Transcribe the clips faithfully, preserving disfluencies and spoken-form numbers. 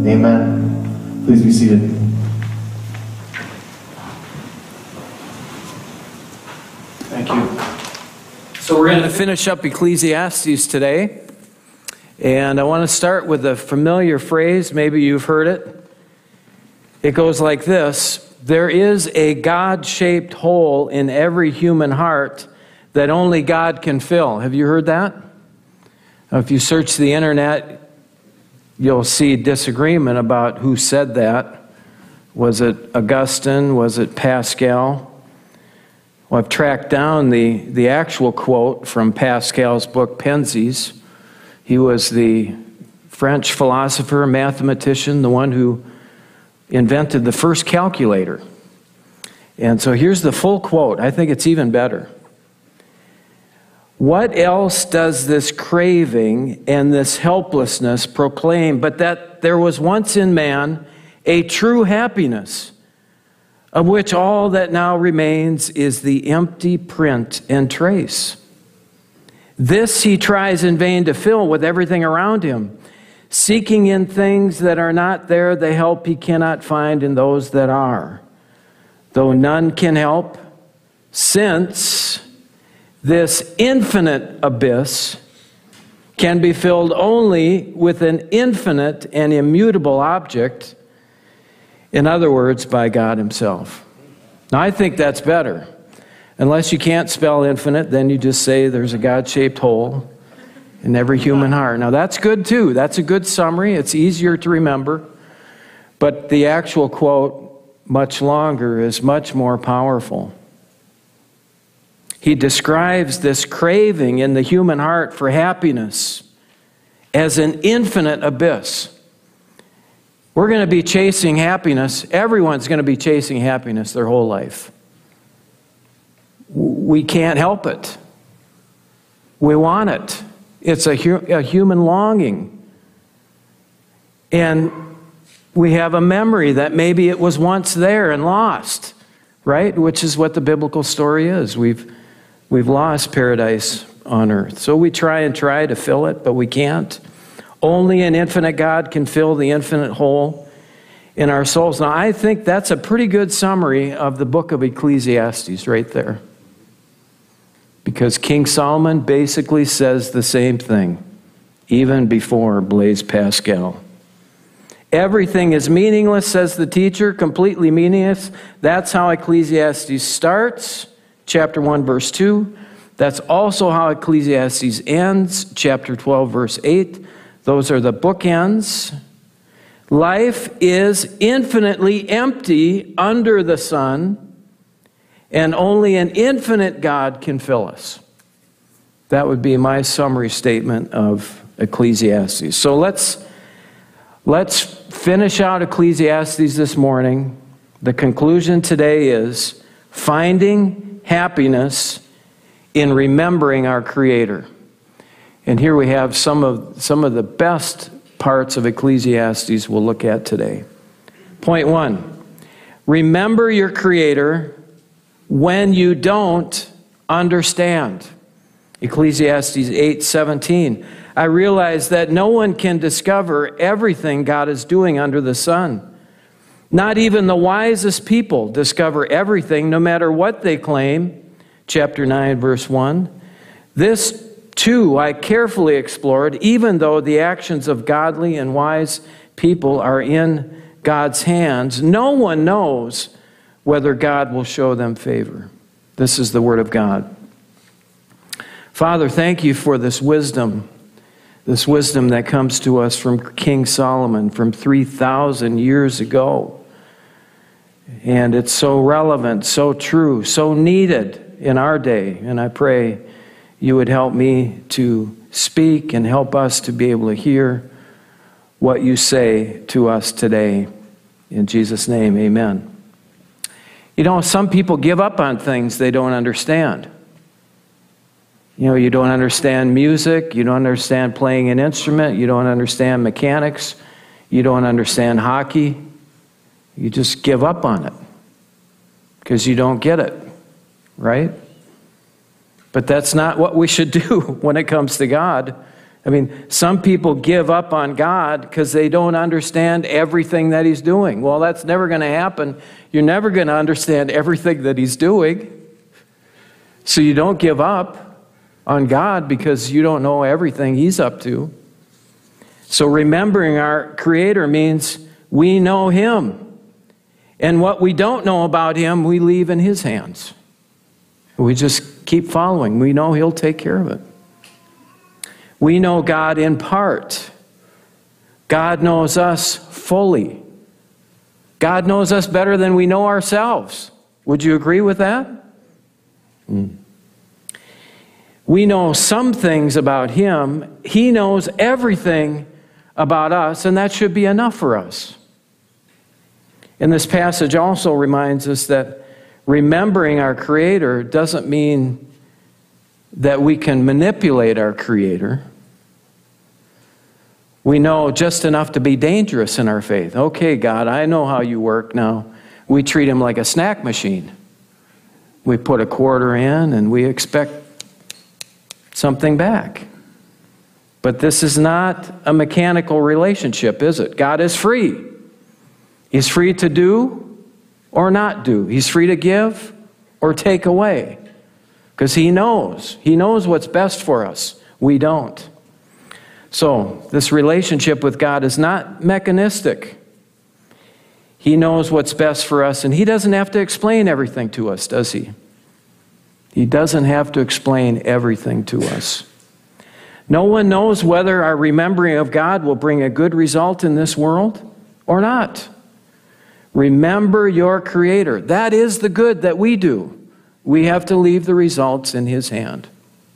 Amen. Please be seated. Thank you. So we're going to finish up Ecclesiastes today. And I want to start with a familiar phrase. Maybe you've heard it. It goes like this: there is a God-shaped hole in every human heart that only God can fill. Have you heard that? If you search the internet, you'll see disagreement about who said that. Was it Augustine? Was it Pascal? Well, I've tracked down the, the actual quote from Pascal's book, Pensies. He was the French philosopher, mathematician, the one who invented the first calculator. And so here's the full quote. I think it's even better. What else does this craving and this helplessness proclaim but that there was once in man a true happiness, of which all that now remains is the empty print and trace? This he tries in vain to fill with everything around him, seeking in things that are not there the help he cannot find in those that are, though none can help, since this infinite abyss can be filled only with an infinite and immutable object, in other words, by God himself. Now, I think that's better. Unless you can't spell infinite, then you just say there's a God-shaped hole in every human heart. Now, that's good too. That's a good summary. It's easier to remember. But the actual quote, much longer, is much more powerful. He describes this craving in the human heart for happiness as an infinite abyss. We're going to be chasing happiness. Everyone's going to be chasing happiness their whole life. We can't help it. We want it. It's a, hu a human longing. And we have a memory that maybe it was once there and lost, right? Which is what the biblical story is. We've, we've lost paradise on earth. So we try and try to fill it, but we can't. Only an infinite God can fill the infinite hole in our souls. Now, I think that's a pretty good summary of the book of Ecclesiastes right there. Because King Solomon basically says the same thing, even before Blaise Pascal. Everything is meaningless, says the teacher, completely meaningless. That's how Ecclesiastes starts, chapter one, verse two. That's also how Ecclesiastes ends, chapter twelve, verse eight. Those are the bookends. Life is infinitely empty under the sun, and only an infinite God can fill us. That would be my summary statement of Ecclesiastes. So let's, let's finish out Ecclesiastes this morning. The conclusion today is finding happiness in remembering our Creator. And here we have some of, some of the best parts of Ecclesiastes we'll look at today. Point one, remember your Creator when you don't understand. Ecclesiastes eight seventeen. I realize that no one can discover everything God is doing under the sun. Not even the wisest people discover everything, no matter what they claim. Chapter nine, verse one. This, too, I carefully explored, even though the actions of godly and wise people are in God's hands. No one knows whether God will show them favor. This is the word of God. Father, thank you for this wisdom, this wisdom that comes to us from King Solomon from three thousand years ago. And it's so relevant, so true, so needed in our day. And I pray you would help me to speak and help us to be able to hear what you say to us today. In Jesus' name, amen. You know, some people give up on things they don't understand. You know, you don't understand music, you don't understand playing an instrument, you don't understand mechanics, you don't understand hockey. You just give up on it because you don't get it, right? But that's not what we should do when it comes to God. I mean, some people give up on God because they don't understand everything that He's doing. Well, that's never going to happen. You're never going to understand everything that He's doing. So you don't give up on God because you don't know everything He's up to. So remembering our Creator means we know Him. And what we don't know about Him, we leave in His hands. We just keep following. We know He'll take care of it. We know God in part. God knows us fully. God knows us better than we know ourselves. Would you agree with that? Mm. We know some things about Him. He knows everything about us, and that should be enough for us. And this passage also reminds us that remembering our Creator doesn't mean that we can manipulate our Creator. We know just enough to be dangerous in our faith. Okay, God, I know how you work now. We treat Him like a snack machine. We put a quarter in and we expect something back. But this is not a mechanical relationship, is it? God is free. He's free to do or not do. He's free to give or take away. Because He knows. He knows what's best for us. We don't. So, this relationship with God is not mechanistic. He knows what's best for us, and He doesn't have to explain everything to us, does He? He doesn't have to explain everything to us. No one knows whether our remembering of God will bring a good result in this world or not. Remember your Creator. That is the good that we do. We have to leave the results in His hand.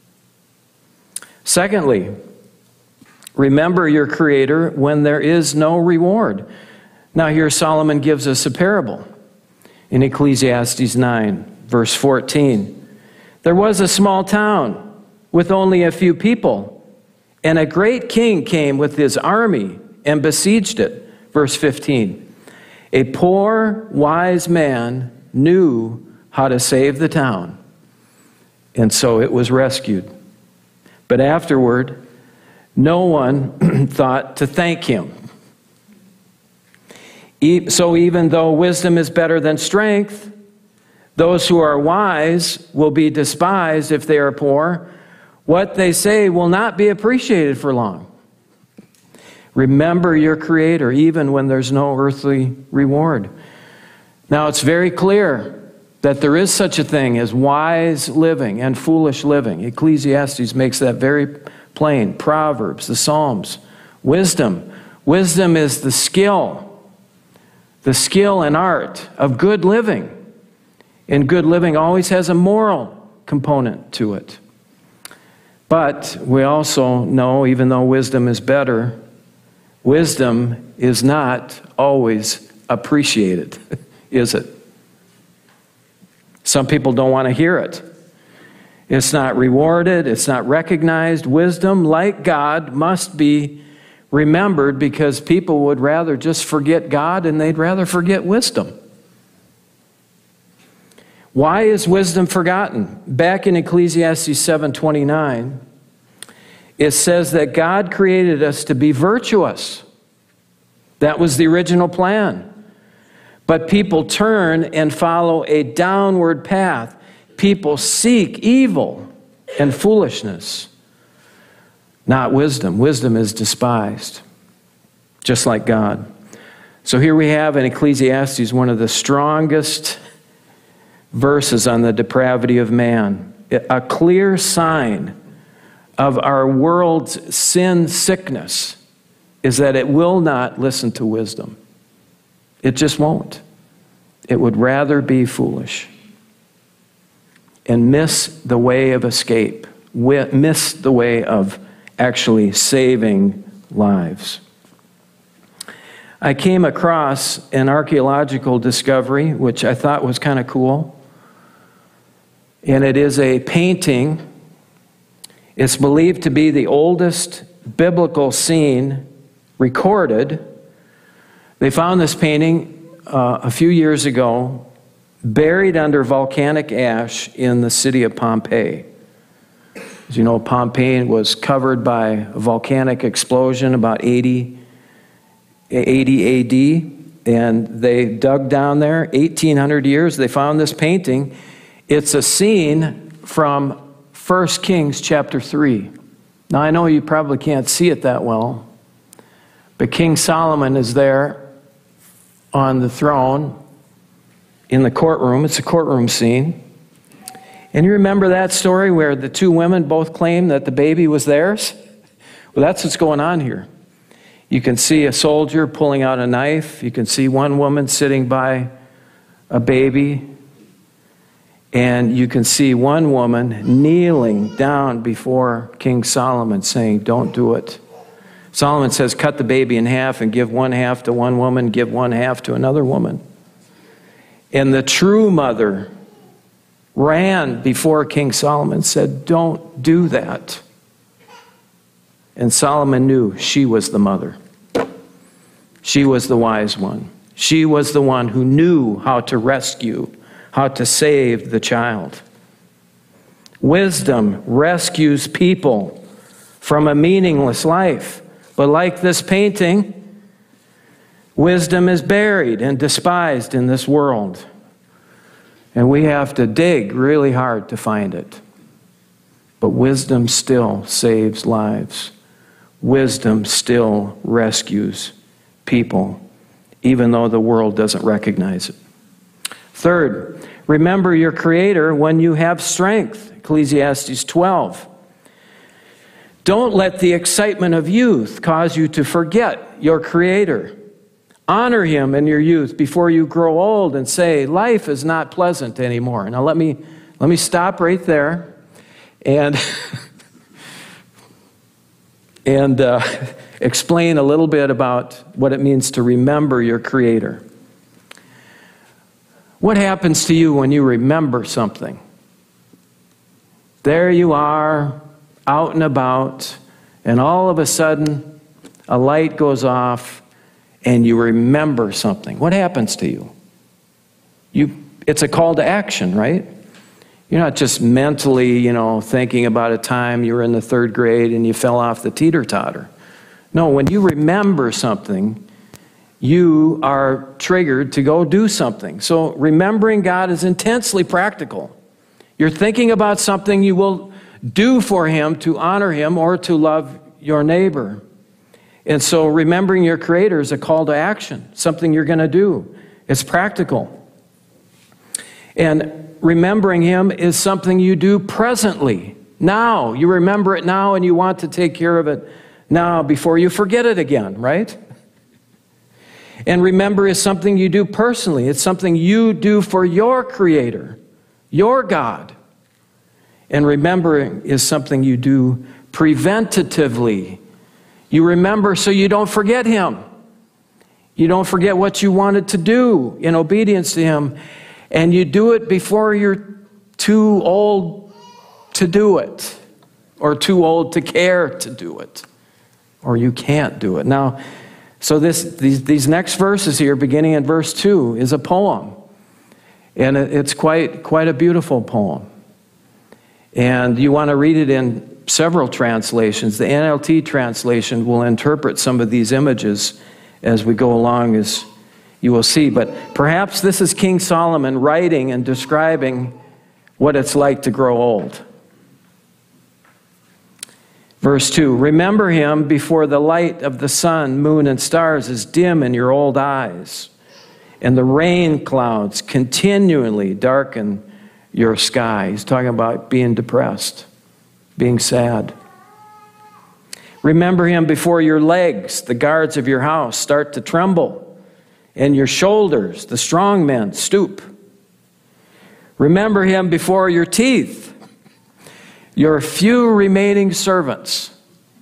Secondly, remember your Creator when there is no reward. Now here Solomon gives us a parable in Ecclesiastes nine, verse fourteen. There was a small town with only a few people, and a great king came with his army and besieged it. Verse fifteen. A poor, wise man knew how to save the town, and so it was rescued. But afterward, no one thought to thank him. So even though wisdom is better than strength, those who are wise will be despised if they are poor. What they say will not be appreciated for long. Remember your Creator even when there's no earthly reward. Now it's very clear that there is such a thing as wise living and foolish living. Ecclesiastes makes that very plain. Proverbs, the Psalms, wisdom. Wisdom is the skill, the skill and art of good living. And good living always has a moral component to it. But we also know, even though wisdom is better, wisdom is not always appreciated, is it? Some people don't want to hear it. It's not rewarded. It's not recognized. Wisdom, like God, must be remembered because people would rather just forget God and they'd rather forget wisdom. Why is wisdom forgotten? Back in Ecclesiastes seven twenty-nine, it says that God created us to be virtuous. That was the original plan. But people turn and follow a downward path. People seek evil and foolishness, not wisdom. Wisdom is despised, just like God. So here we have in Ecclesiastes one of the strongest verses on the depravity of man. A clear sign of our world's sin sickness is that it will not listen to wisdom. It just won't. It would rather be foolish and miss the way of escape, miss the way of actually saving lives. I came across an archaeological discovery, which I thought was kind of cool. And it is a painting. It's believed to be the oldest biblical scene recorded. They found this painting uh, a few years ago, buried under volcanic ash in the city of Pompeii. As you know, Pompeii was covered by a volcanic explosion about eighty A D, and they dug down there, eighteen hundred years, they found this painting. It's a scene from First Kings chapter three. Now, I know you probably can't see it that well, but King Solomon is there on the throne in the courtroom. It's a courtroom scene. And you remember that story where the two women both claim that the baby was theirs? Well, that's what's going on here. You can see a soldier pulling out a knife. You can see one woman sitting by a baby. And you can see one woman kneeling down before King Solomon saying, don't do it. Solomon says, cut the baby in half and give one half to one woman, give one half to another woman. And the true mother ran before King Solomon and said, don't do that. And Solomon knew she was the mother. She was the wise one. She was the one who knew how to rescue, how to save the child. Wisdom rescues people from a meaningless life. But like this painting, wisdom is buried and despised in this world. And we have to dig really hard to find it. But wisdom still saves lives. Wisdom still rescues people, even though the world doesn't recognize it. Third, remember your Creator when you have strength. Ecclesiastes twelve. Don't let the excitement of youth cause you to forget your Creator. Honor Him in your youth before you grow old and say, life is not pleasant anymore. Now let me, let me stop right there and, and uh, explain a little bit about what it means to remember your Creator. What happens to you when you remember something? There you are, out and about, and all of a sudden, a light goes off, and you remember something. What happens to you? You, it's a call to action, right? You're not just mentally, you know, thinking about a time you were in the third grade and you fell off the teeter-totter. No, when you remember something, you are triggered to go do something. So remembering God is intensely practical. You're thinking about something you will do for Him to honor Him or to love your neighbor. And so remembering your Creator is a call to action, something you're going to do. It's practical. And remembering Him is something you do presently, now. You remember it now and you want to take care of it now before you forget it again, right? And remember is something you do personally. It's something you do for your Creator, your God. And remembering is something you do preventatively. You remember so you don't forget Him. You don't forget what you wanted to do in obedience to Him. And you do it before you're too old to do it, or too old to care to do it, or you can't do it. Now, so this, these, these next verses here, beginning in verse two, is a poem. And it's quite, quite a beautiful poem. And you want to read it in several translations. The N L T translation will interpret some of these images as we go along, as you will see. But perhaps this is King Solomon writing and describing what it's like to grow old. Verse two, remember Him before the light of the sun, moon, and stars is dim in your old eyes, and the rain clouds continually darken your sky. He's talking about being depressed, being sad. Remember Him before your legs, the guards of your house, start to tremble, and your shoulders, the strong men, stoop. Remember Him before your teeth, your few remaining servants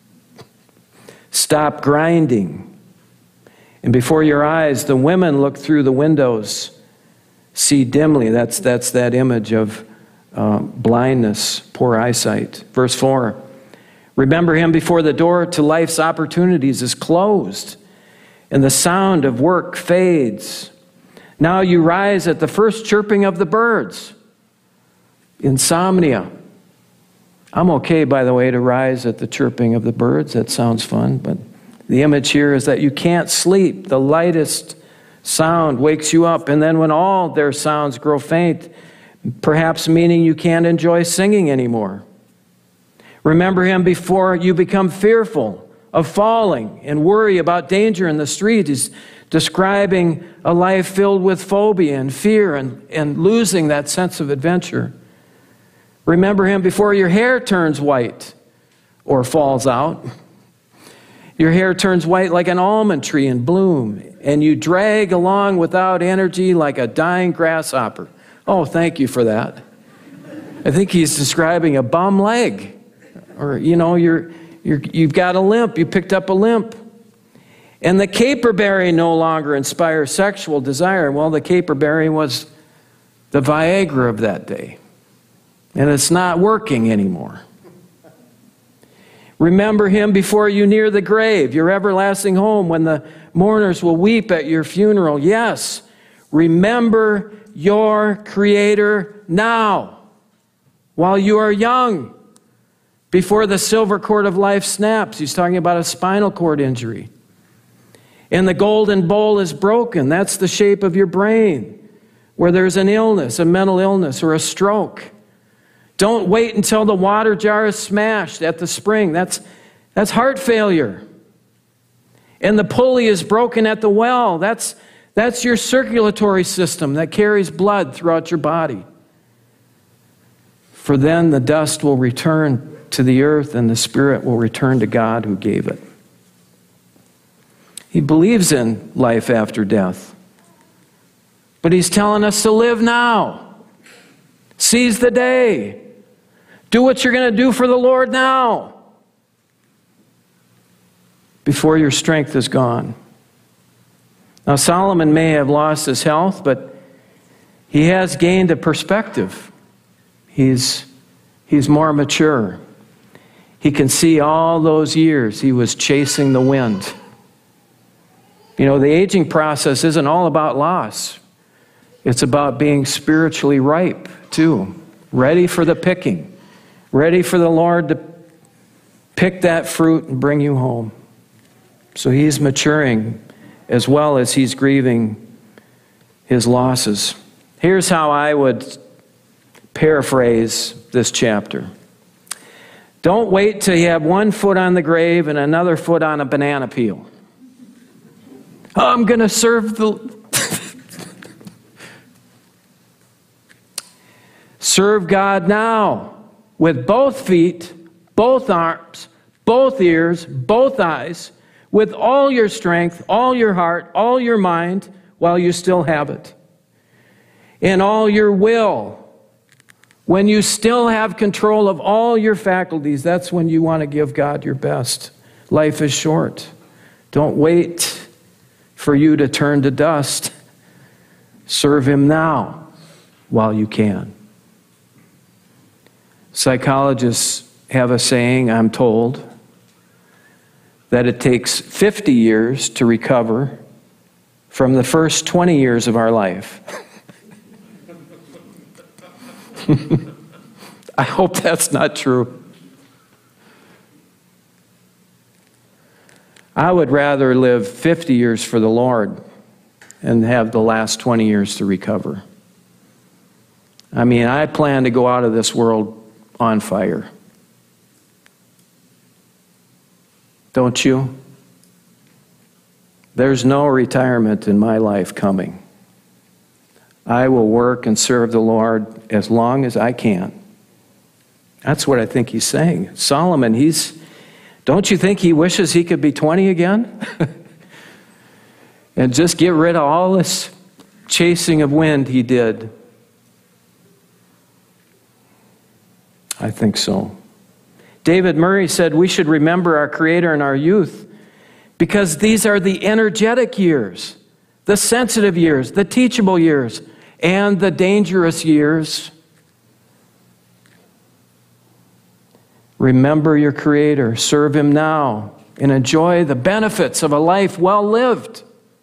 stop grinding. And before your eyes, the women look through the windows, see dimly. That's, that's that image of uh, blindness, poor eyesight. Verse four, remember Him before the door to life's opportunities is closed and the sound of work fades. Now you rise at the first chirping of the birds. Insomnia. I'm okay, by the way, to rise at the chirping of the birds. That sounds fun, but the image here is that you can't sleep. The lightest sound wakes you up, and then when all their sounds grow faint, perhaps meaning you can't enjoy singing anymore. Remember him before you become fearful of falling and worry about danger in the street. He's describing a life filled with phobia and fear and, and losing that sense of adventure. Remember him before your hair turns white or falls out. Your hair turns white like an almond tree in bloom, and you drag along without energy like a dying grasshopper. Oh, thank you for that. I think he's describing a bum leg. Or, you know, you're, you're, you've got a limp. You picked up a limp. And the caperberry no longer inspires sexual desire. Well, the caperberry was the Viagra of that day. And it's not working anymore. Remember him before you near the grave, your everlasting home, when the mourners will weep at your funeral. Yes, remember your Creator now, while you are young, before the silver cord of life snaps. He's talking about a spinal cord injury. And the golden bowl is broken. That's the shape of your brain, where there's an illness, a mental illness, or a stroke. Don't wait until the water jar is smashed at the spring. That's, that's heart failure. And the pulley is broken at the well. That's, that's your circulatory system that carries blood throughout your body. For then the dust will return to the earth and the spirit will return to God who gave it. He believes in life after death. But he's telling us to live now. Seize the day. Do what you're going to do for the Lord now, before your strength is gone. Now, Solomon may have lost his health, but he has gained a perspective. He's, he's more mature. He can see all those years he was chasing the wind. You know, the aging process isn't all about loss. It's about being spiritually ripe, too. Ready for the picking. Ready for the Lord to pick that fruit and bring you home. So he's maturing as well as he's grieving his losses. Here's how I would paraphrase this chapter. Don't wait till you have one foot on the grave and another foot on a banana peel. Oh, I'm going to serve the... Serve God now. With both feet, both arms, both ears, both eyes, with all your strength, all your heart, all your mind, while you still have it. And all your will. When you still have control of all your faculties, that's when you want to give God your best. Life is short. Don't wait for you to turn to dust. Serve him now while you can. Psychologists have a saying, I'm told, that it takes fifty years to recover from the first twenty years of our life. I hope that's not true. I would rather live fifty years for the Lord and have the last twenty years to recover. I mean, I plan to go out of this world on fire. Don't you? There's no retirement in my life coming. I will work and serve the Lord as long as I can. That's what I think he's saying. Solomon, he's, don't you think he wishes he could be twenty again? And just get rid of all this chasing of wind he did. I think so. David Murray said we should remember our Creator in our youth because these are the energetic years, the sensitive years, the teachable years, and the dangerous years. Remember your Creator, serve him now, and enjoy the benefits of a life well lived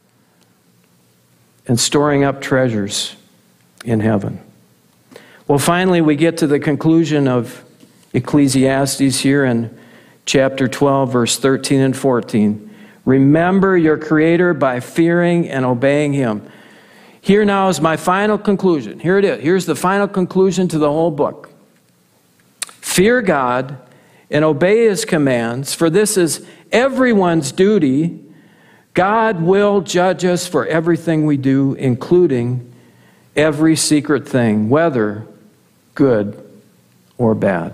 and storing up treasures in heaven. Well, finally, we get to the conclusion of Ecclesiastes here in chapter twelve, verse thirteen and fourteen. Remember your Creator by fearing and obeying Him. Here now is my final conclusion. Here it is. Here's the final conclusion to the whole book. Fear God and obey His commands, for this is everyone's duty. God will judge us for everything we do, including every secret thing, whether good or bad.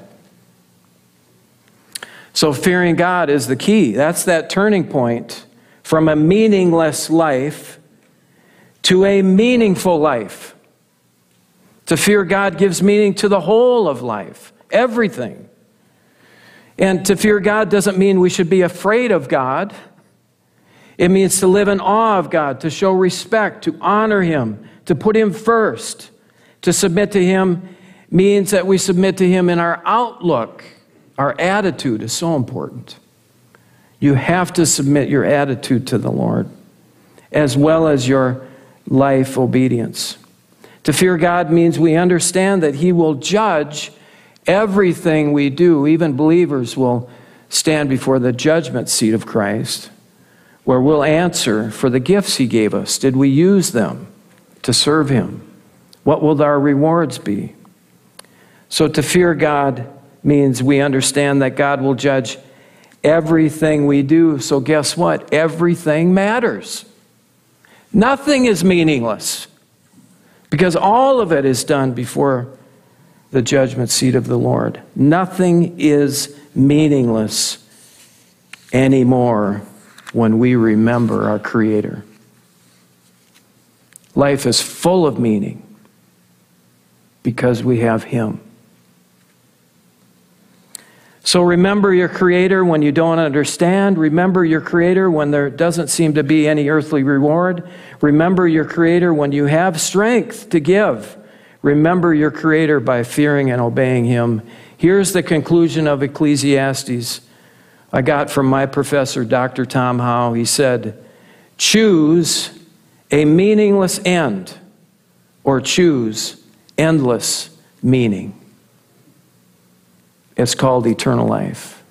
So fearing God is the key. That's that turning point from a meaningless life to a meaningful life. To fear God gives meaning to the whole of life, everything. And to fear God doesn't mean we should be afraid of God. It means to live in awe of God, to show respect, to honor Him, to put Him first. To submit to Him means that we submit to Him in our outlook. Our attitude is so important. You have to submit your attitude to the Lord, as well as your life obedience. To fear God means we understand that He will judge everything we do. Even believers will stand before the judgment seat of Christ, where we'll answer for the gifts He gave us. Did we use them to serve Him? What will our rewards be? So to fear God means we understand that God will judge everything we do. So guess what? Everything matters. Nothing is meaningless, because all of it is done before the judgment seat of the Lord. Nothing is meaningless anymore when we remember our Creator. Life is full of meaning because we have Him. So remember your Creator when you don't understand. Remember your Creator when there doesn't seem to be any earthly reward. Remember your Creator when you have strength to give. Remember your Creator by fearing and obeying Him. Here's the conclusion of Ecclesiastes I got from my professor, Doctor Tom Howe. He said, choose a meaningless end or choose endless meaning. It's called eternal life.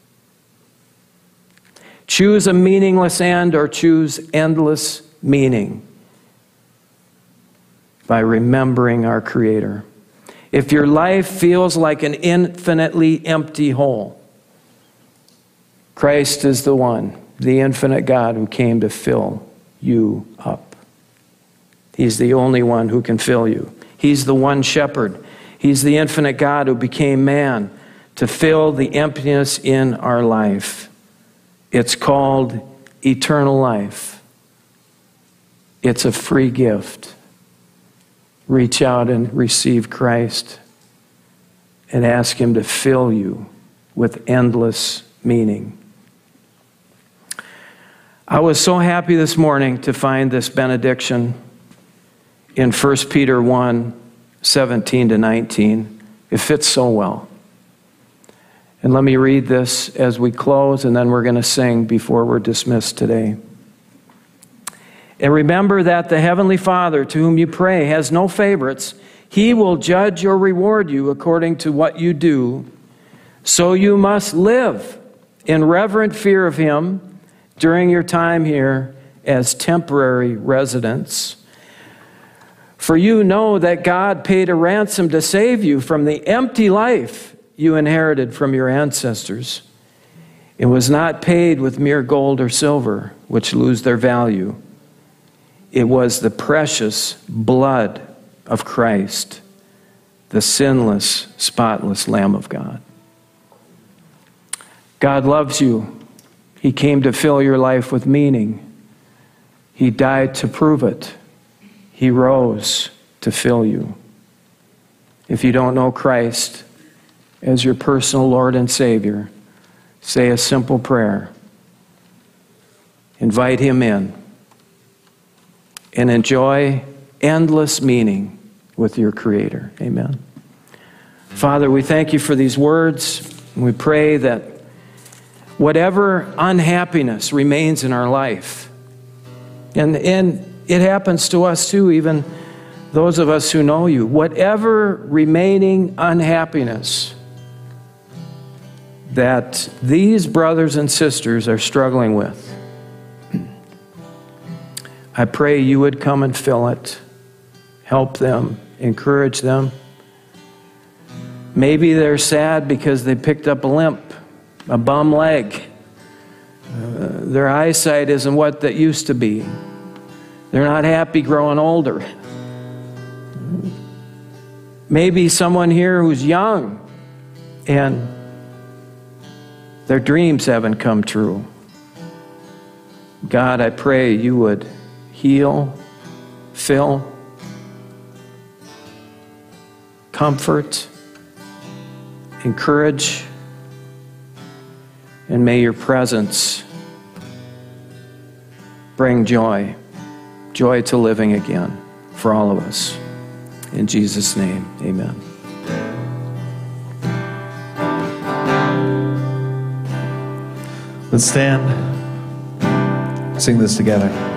Choose a meaningless end or choose endless meaning by remembering our Creator. If your life feels like an infinitely empty hole, Christ is the one, the infinite God, who came to fill you up. He's the only one who can fill you. He's the one shepherd. He's the infinite God who became man to fill the emptiness in our life. It's called eternal life. It's a free gift. Reach out and receive Christ and ask Him to fill you with endless meaning. I was so happy this morning to find this benediction in First Peter one, seventeen to nineteen. It fits so well. And let me read this as we close, and then we're going to sing before we're dismissed today. And remember that the Heavenly Father, to whom you pray, has no favorites. He will judge or reward you according to what you do. So you must live in reverent fear of Him during your time here as temporary residents. For you know that God paid a ransom to save you from the empty life you inherited from your ancestors. It was not paid with mere gold or silver, which lose their value. It was the precious blood of Christ, the sinless, spotless Lamb of God. God loves you. He came to fill your life with meaning. He died to prove it. He rose to fill you. If you don't know Christ as your personal Lord and Savior, say a simple prayer. Invite Him in and enjoy endless meaning with your Creator. Amen. Father, we thank You for these words. And we pray that whatever unhappiness remains in our life, and, and it happens to us too, even those of us who know You, whatever remaining unhappiness that these brothers and sisters are struggling with. I pray you would come and fill it, help them, encourage them. Maybe they're sad because they picked up a limp, a bum leg. Uh, their eyesight isn't what that used to be. They're not happy growing older. Maybe someone here who's young and their dreams haven't come true. God, I pray you would heal, fill, comfort, encourage, and may your presence bring joy, joy to living again for all of us. In Jesus' name, amen. Let's stand, sing this together.